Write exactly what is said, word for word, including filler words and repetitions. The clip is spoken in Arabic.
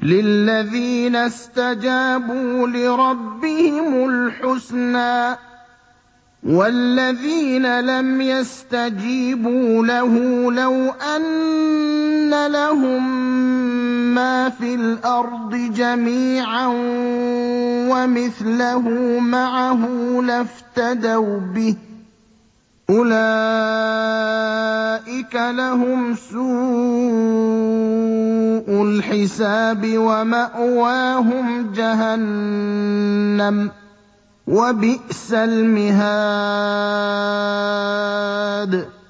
لِلَّذِينَ اسْتَجَابُوا لِرَبِّهِمُ الْحُسْنَىٰ ۚ وَالَّذِينَ لَمْ يَسْتَجِيبُوا لَهُ لَوْ أَنَّ لَهُم مَّا فِي الْأَرْضِ جَمِيعًا وَمِثْلَهُ مَعَهُ لَافْتَدَوْا بِهِ ۚ أُولَٰئِكَ لَهُمْ سُوءُ الْحِسَابِ وَمَأْوَاهُمْ جَهَنَّمُ ۖ وَبِئْسَ الْمِهَادُ